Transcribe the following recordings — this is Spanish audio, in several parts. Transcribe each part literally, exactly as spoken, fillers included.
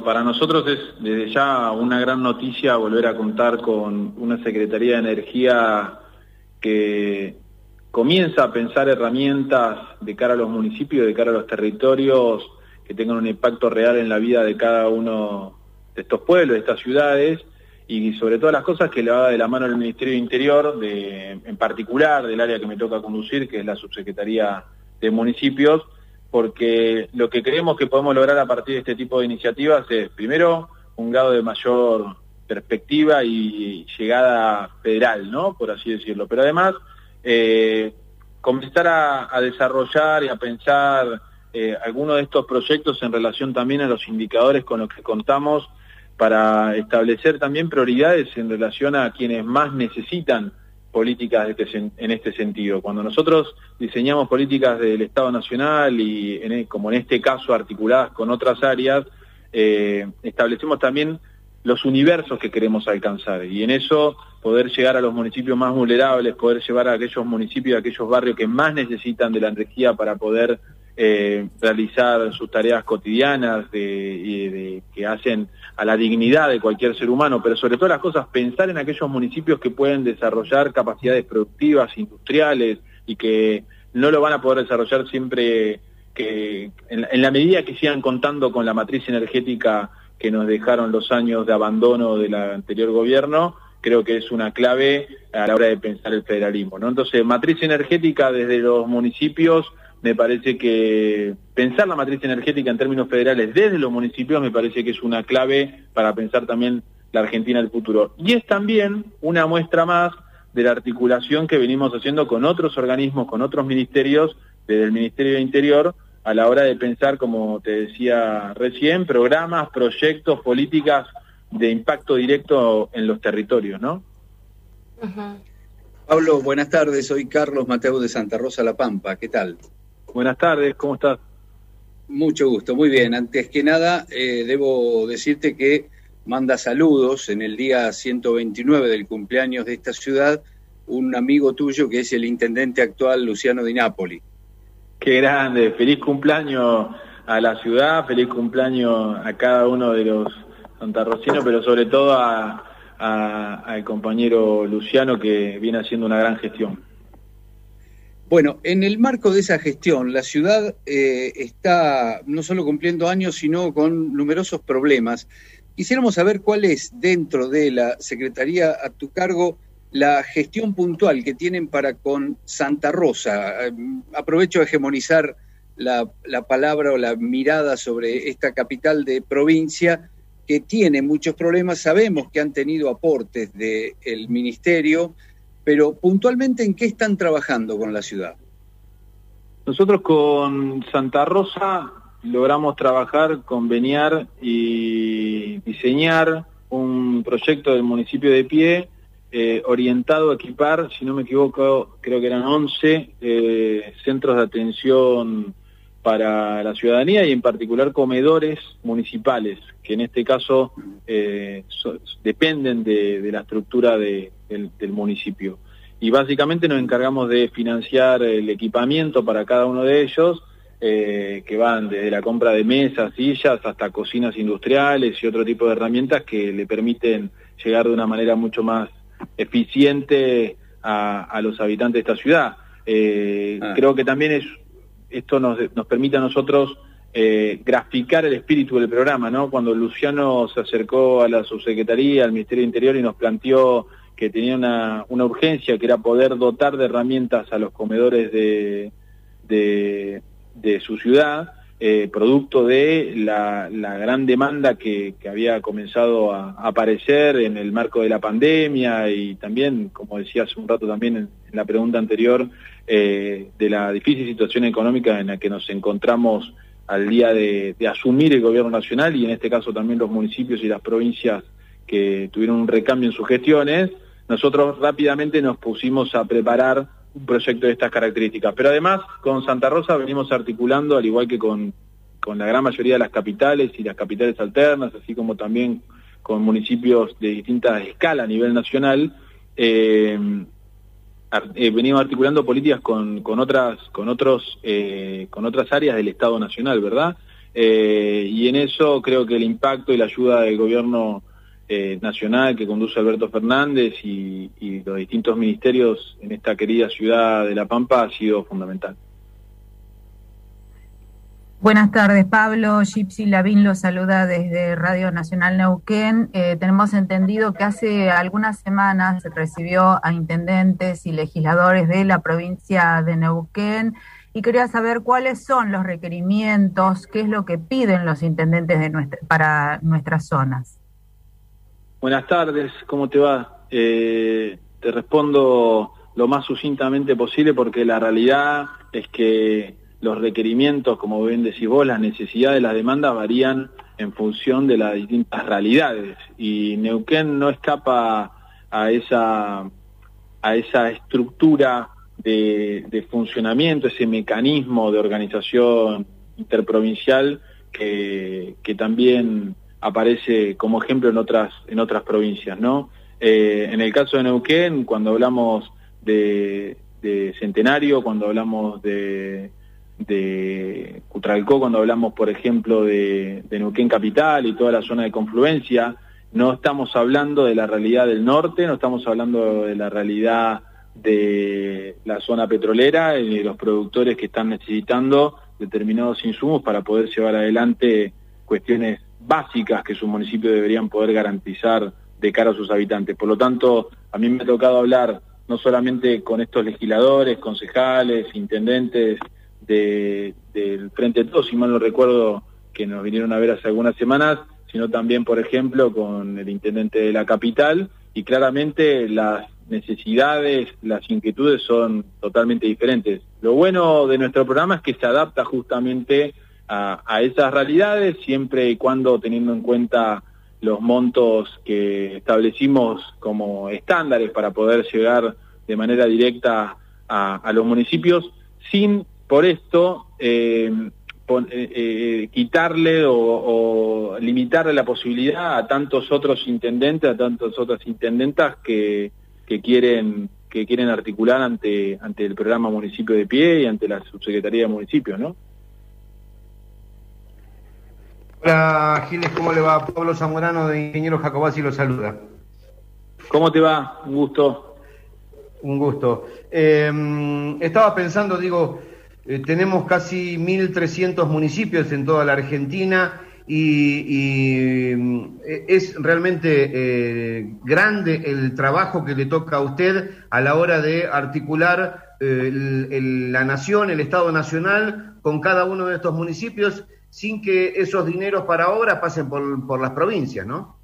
para nosotros es desde ya una gran noticia volver a contar con una Secretaría de Energía que comienza a pensar herramientas de cara a los municipios, de cara a los territorios, que tengan un impacto real en la vida de cada uno de estos pueblos, de estas ciudades, y sobre todas las cosas que le va de la mano al Ministerio de Interior, de, en particular del área que me toca conducir, que es la Subsecretaría de Municipios, porque lo que creemos que podemos lograr a partir de este tipo de iniciativas es, primero, un grado de mayor perspectiva y llegada federal, ¿no?, por así decirlo, pero además eh, comenzar a, a desarrollar y a pensar eh, algunos de estos proyectos en relación también a los indicadores con los que contamos para establecer también prioridades en relación a quienes más necesitan políticas de este, en este sentido. Cuando nosotros diseñamos políticas del Estado Nacional y en, como en este caso articuladas con otras áreas, eh, establecemos también los universos que queremos alcanzar, y en eso poder llegar a los municipios más vulnerables, poder llevar a aquellos municipios, a aquellos barrios que más necesitan de la energía para poder eh, realizar sus tareas cotidianas de, de, de, que hacen a la dignidad de cualquier ser humano, pero sobre todas las cosas pensar en aquellos municipios que pueden desarrollar capacidades productivas, industriales, y que no lo van a poder desarrollar siempre que en, en la medida que sigan contando con la matriz energética que nos dejaron los años de abandono del anterior gobierno. Creo que es una clave a la hora de pensar el federalismo, ¿no? Entonces, matriz energética desde los municipios, me parece que pensar la matriz energética en términos federales desde los municipios me parece que es una clave para pensar también la Argentina del futuro. Y es también una muestra más de la articulación que venimos haciendo con otros organismos, con otros ministerios, desde el Ministerio de Interior, a la hora de pensar, como te decía recién, programas, proyectos, políticas de impacto directo en los territorios, ¿no? Uh-huh. Pablo, buenas tardes, soy Carlos Mateu de Santa Rosa La Pampa, ¿qué tal? Buenas tardes, ¿cómo estás? Mucho gusto, muy bien. Antes que nada, eh, debo decirte que manda saludos en el día ciento veintinueve del cumpleaños de esta ciudad, un amigo tuyo que es el intendente actual, Luciano Di Napoli. Qué grande, feliz cumpleaños a la ciudad, feliz cumpleaños a cada uno de los santarrocinos, pero sobre todo a, a, al compañero Luciano, que viene haciendo una gran gestión. Bueno, en el marco de esa gestión, la ciudad eh, está no solo cumpliendo años, sino con numerosos problemas. Quisiéramos saber cuál es, dentro de la Secretaría a tu cargo, la gestión puntual que tienen para con Santa Rosa. Eh, aprovecho a hegemonizar la, la palabra o la mirada sobre esta capital de provincia que tiene muchos problemas. Sabemos que han tenido aportes del ministerio, pero puntualmente, ¿en qué están trabajando con la ciudad? Nosotros con Santa Rosa logramos trabajar, conveniar y diseñar un proyecto del municipio de Pie, eh, orientado a equipar, si no me equivoco, creo que eran once eh, centros de atención para la ciudadanía, y en particular comedores municipales, que en este caso eh, so, dependen de, de la estructura de, del, del municipio. Y básicamente nos encargamos de financiar el equipamiento para cada uno de ellos, eh, que van desde la compra de mesas, sillas, hasta cocinas industriales y otro tipo de herramientas que le permiten llegar de una manera mucho más eficiente a, a los habitantes de esta ciudad. Eh, ah. Creo que también es esto nos, nos permite a nosotros eh, graficar el espíritu del programa, ¿no? Cuando Luciano se acercó a la subsecretaría, al Ministerio de Interior, y nos planteó que tenía una, una urgencia, que era poder dotar de herramientas a los comedores de, de, de su ciudad, eh, producto de la, la gran demanda que, que había comenzado a, a aparecer en el marco de la pandemia, y también, como decía hace un rato también en, en la pregunta anterior, eh, de la difícil situación económica en la que nos encontramos al día de, de asumir el gobierno nacional, y en este caso también los municipios y las provincias que tuvieron un recambio en sus gestiones. Nosotros rápidamente nos pusimos a preparar un proyecto de estas características. Pero además, con Santa Rosa venimos articulando, al igual que con, con la gran mayoría de las capitales y las capitales alternas, así como también con municipios de distinta escala a nivel nacional, eh, eh, venimos articulando políticas con, con otras, con otros, eh, con otras áreas del Estado Nacional, ¿verdad? eh, y en eso creo que el impacto y la ayuda del gobierno eh, nacional que conduce Alberto Fernández y, y los distintos ministerios en esta querida ciudad de La Pampa ha sido fundamental. Buenas tardes, Pablo. Gypsy Lavín lo saluda desde Radio Nacional Neuquén. Eh, tenemos entendido que hace algunas semanas se recibió a intendentes y legisladores de la provincia de Neuquén y quería saber cuáles son los requerimientos, qué es lo que piden los intendentes de nuestra, para nuestras zonas. Buenas tardes, ¿cómo te va? Eh, te respondo lo más sucintamente posible porque la realidad es que los requerimientos, como bien decís vos, las necesidades, las demandas varían en función de las distintas realidades y Neuquén no escapa a esa, a esa estructura de, de funcionamiento, ese mecanismo de organización interprovincial que, que también aparece como ejemplo en otras, en otras provincias, ¿no? Eh, en el caso de Neuquén, cuando hablamos de, de Centenario, cuando hablamos de de Cutralcó, cuando hablamos, por ejemplo, de, de Neuquén Capital y toda la zona de confluencia, no estamos hablando de la realidad del norte, no estamos hablando de la realidad de la zona petrolera y de los productores que están necesitando determinados insumos para poder llevar adelante cuestiones básicas que sus municipios deberían poder garantizar de cara a sus habitantes. Por lo tanto, a mí me ha tocado hablar no solamente con estos legisladores, concejales, intendentes, De, del Frente de Todos, si mal no recuerdo, que nos vinieron a ver hace algunas semanas, sino también, por ejemplo, con el intendente de la capital, y claramente las necesidades, las inquietudes son totalmente diferentes. Lo bueno de nuestro programa es que se adapta justamente a, a esas realidades, siempre y cuando teniendo en cuenta los montos que establecimos como estándares para poder llegar de manera directa a, a los municipios, sin por esto, eh, pon, eh, eh, quitarle o, o limitarle la posibilidad a tantos otros intendentes, a tantas otras intendentas que, que quieren que quieren articular ante ante el programa Municipio de Pie y ante la Subsecretaría de Municipios, ¿no? Hola Giles, ¿cómo le va? Pablo Zamorano de Ingeniero Jacobacci lo saluda. ¿Cómo te va? Un gusto. Un gusto. Eh, estaba pensando, digo, Eh, tenemos casi mil trescientos municipios en toda la Argentina y, y eh, es realmente eh, grande el trabajo que le toca a usted a la hora de articular eh, el, el, la nación, el Estado Nacional con cada uno de estos municipios sin que esos dineros para obra pasen por, por las provincias, ¿no?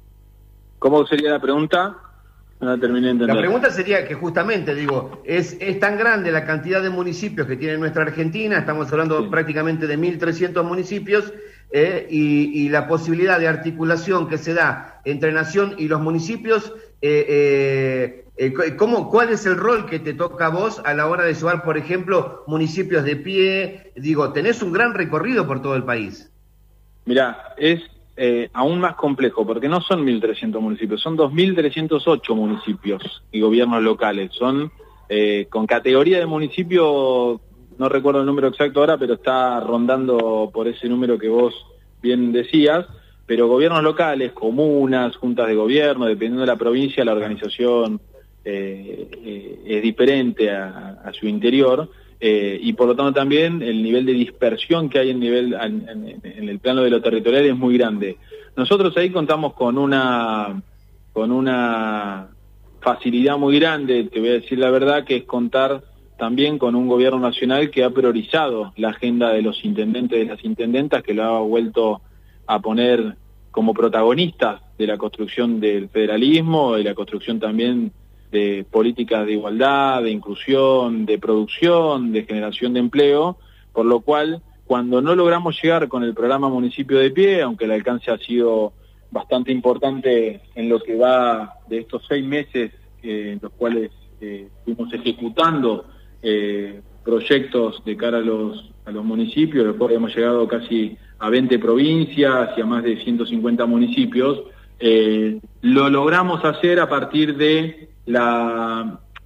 ¿Cómo sería la pregunta? No terminé de entender. La pregunta sería que justamente, digo, es, es tan grande la cantidad de municipios que tiene nuestra Argentina, estamos hablando sí. prácticamente de mil trescientos municipios, eh, y, y la posibilidad de articulación que se da entre nación y los municipios, eh, eh, eh, ¿cómo, ¿cuál es el rol que te toca a vos a la hora de llevar, por ejemplo, municipios de pie? Digo, tenés un gran recorrido por todo el país. Mirá, es... Eh, aún más complejo, porque no son mil trescientos municipios, son dos mil trescientos ocho municipios y gobiernos locales. Son eh, con categoría de municipio, no recuerdo el número exacto ahora, pero está rondando por ese número que vos bien decías, pero gobiernos locales, comunas, juntas de gobierno, dependiendo de la provincia, la organización eh, eh, es diferente a, a su interior. Eh, y por lo tanto también el nivel de dispersión que hay en, nivel, en, en, en el plano de lo territorial es muy grande. Nosotros ahí contamos con una, con una facilidad muy grande, te voy a decir la verdad, que es contar también con un gobierno nacional que ha priorizado la agenda de los intendentes y de las intendentas, que lo ha vuelto a poner como protagonistas de la construcción del federalismo y la construcción también de políticas de igualdad, de inclusión, de producción, de generación de empleo, por lo cual, cuando no logramos llegar con el programa Municipio de Pie, aunque el alcance ha sido bastante importante en lo que va de estos seis meses eh, en los cuales eh, fuimos ejecutando eh, proyectos de cara a los, a los municipios, después hemos llegado casi a veinte provincias y a más de ciento cincuenta municipios, eh, lo logramos hacer a partir de la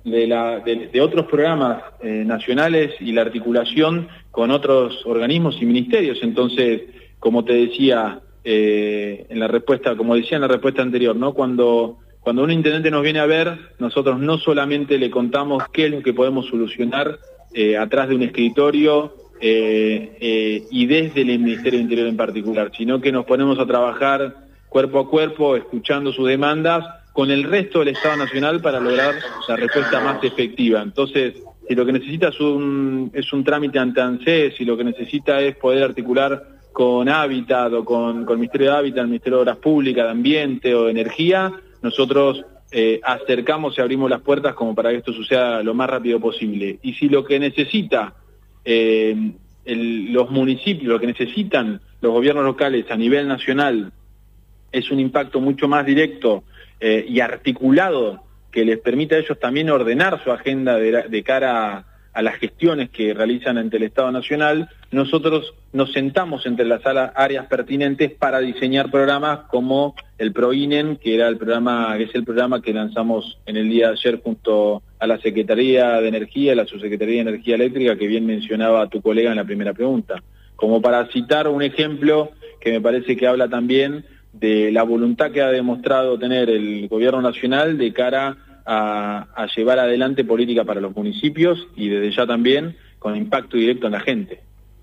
de, la, de, de otros programas eh, nacionales y la articulación con otros organismos y ministerios. Entonces, como te decía eh, en la respuesta, como decía en la respuesta anterior, ¿no? Cuando, cuando un intendente nos viene a ver, nosotros no solamente le contamos qué es lo que podemos solucionar eh, atrás de un escritorio eh, eh, y desde el Ministerio del Interior en particular, sino que nos ponemos a trabajar cuerpo a cuerpo, escuchando sus demandas, con el resto del Estado Nacional para lograr la respuesta más efectiva. Entonces, si lo que necesita es un, es un trámite ante ANSES, si lo que necesita es poder articular con Hábitat o con, con el Ministerio de Hábitat, el Ministerio de Obras Públicas, de Ambiente o de Energía, nosotros eh, acercamos y abrimos las puertas como para que esto suceda lo más rápido posible. Y si lo que necesita eh, el, los municipios, lo que necesitan los gobiernos locales a nivel nacional es un impacto mucho más directo eh, y articulado que les permita a ellos también ordenar su agenda de, de cara a, a las gestiones que realizan ante el Estado Nacional, nosotros nos sentamos entre las áreas pertinentes para diseñar programas como el PROINEN, que era el programa, que es el programa que lanzamos en el día de ayer junto a la Secretaría de Energía, la Subsecretaría de Energía Eléctrica, que bien mencionaba tu colega en la primera pregunta. Como para citar un ejemplo que me parece que habla también de la voluntad que ha demostrado tener el gobierno nacional de cara a, a llevar adelante política para los municipios y desde ya también con impacto directo en la gente.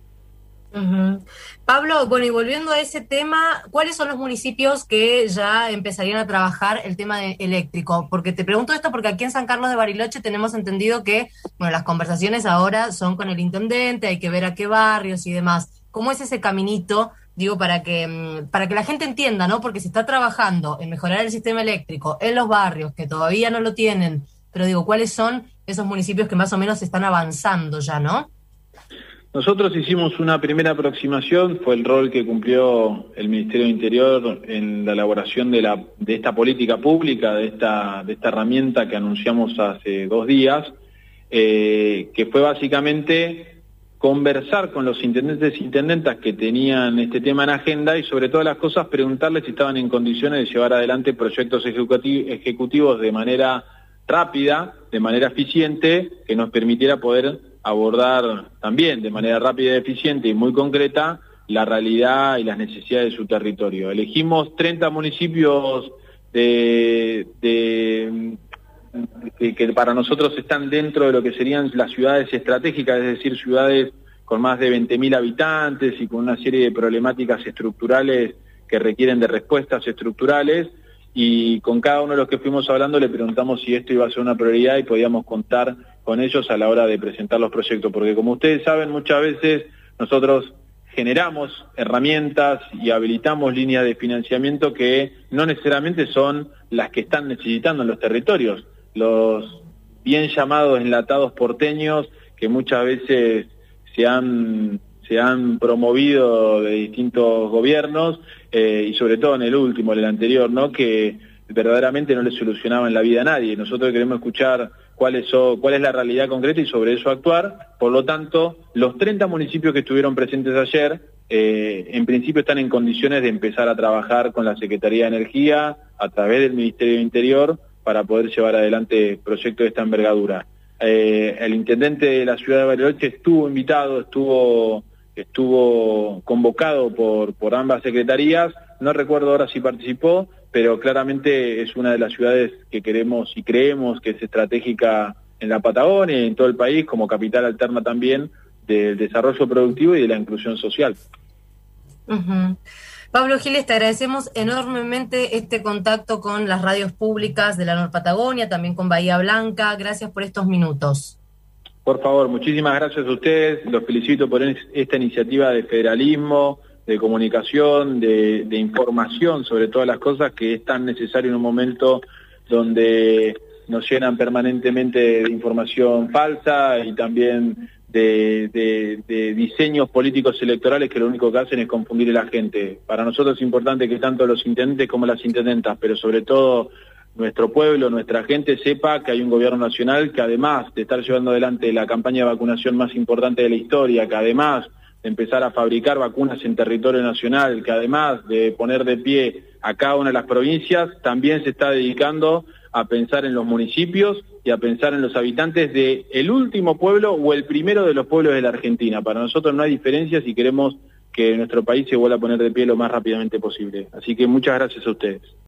Uh-huh. Pablo, bueno, y volviendo a ese tema, ¿cuáles son los municipios que ya empezarían a trabajar el tema de eléctrico? Porque te pregunto esto porque aquí en San Carlos de Bariloche tenemos entendido que, bueno, las conversaciones ahora son con el intendente, hay que ver a qué barrios y demás. ¿Cómo es ese caminito? Digo, para que para que la gente entienda, ¿no? Porque se está trabajando en mejorar el sistema eléctrico en los barrios que todavía no lo tienen, pero digo, ¿cuáles son esos municipios que más o menos están avanzando ya, no? Nosotros hicimos una primera aproximación, fue el rol que cumplió el Ministerio del Interior en la elaboración de, la, de esta política pública, de esta, de esta herramienta que anunciamos hace dos días, eh, que fue básicamente conversar con los intendentes e intendentas que tenían este tema en agenda y sobre todas las cosas preguntarles si estaban en condiciones de llevar adelante proyectos ejecutivos de manera rápida, de manera eficiente, que nos permitiera poder abordar también de manera rápida y eficiente y muy concreta la realidad y las necesidades de su territorio. Elegimos treinta municipios de, de, de, que para nosotros están dentro de lo que serían las ciudades estratégicas, es decir, ciudades con más de veinte mil habitantes y con una serie de problemáticas estructurales que requieren de respuestas estructurales, y con cada uno de los que fuimos hablando le preguntamos si esto iba a ser una prioridad y podíamos contar con ellos a la hora de presentar los proyectos, porque como ustedes saben, muchas veces nosotros generamos herramientas y habilitamos líneas de financiamiento que no necesariamente son las que están necesitando en los territorios, los bien llamados enlatados porteños que muchas veces se han, se han promovido de distintos gobiernos, eh, y sobre todo en el último, en el anterior, ¿no? Que verdaderamente no le solucionaban la vida a nadie. Nosotros queremos escuchar cuál es, cuál es la realidad concreta y sobre eso actuar. Por lo tanto, los treinta municipios que estuvieron presentes ayer, eh, en principio están en condiciones de empezar a trabajar con la Secretaría de Energía a través del Ministerio de Interior para poder llevar adelante proyectos de esta envergadura. Eh, el intendente de la ciudad de Bariloche estuvo invitado, estuvo estuvo convocado por, por ambas secretarías, no recuerdo ahora si participó, pero claramente es una de las ciudades que queremos y creemos que es estratégica en la Patagonia y en todo el país, como capital alterna también del desarrollo productivo y de la inclusión social. Uh-huh. Pablo Giles, te agradecemos enormemente este contacto con las radios públicas de la Nor Patagonia, también con Bahía Blanca. Gracias por estos minutos. Por favor, muchísimas gracias a ustedes. Los felicito por esta iniciativa de federalismo, de comunicación, de, de información sobre todas las cosas que es tan necesario en un momento donde nos llenan permanentemente de información falsa y también de, de, de diseños políticos electorales que lo único que hacen es confundir a la gente. Para nosotros es importante que tanto los intendentes como las intendentas, pero sobre todo nuestro pueblo, nuestra gente sepa que hay un gobierno nacional que además de estar llevando adelante la campaña de vacunación más importante de la historia, que además de empezar a fabricar vacunas en territorio nacional, que además de poner de pie a cada una de las provincias, también se está dedicando a pensar en los municipios y a pensar en los habitantes de el último pueblo o el primero de los pueblos de la Argentina. Para nosotros no hay diferencia si queremos que nuestro país se vuelva a poner de pie lo más rápidamente posible. Así que muchas gracias a ustedes.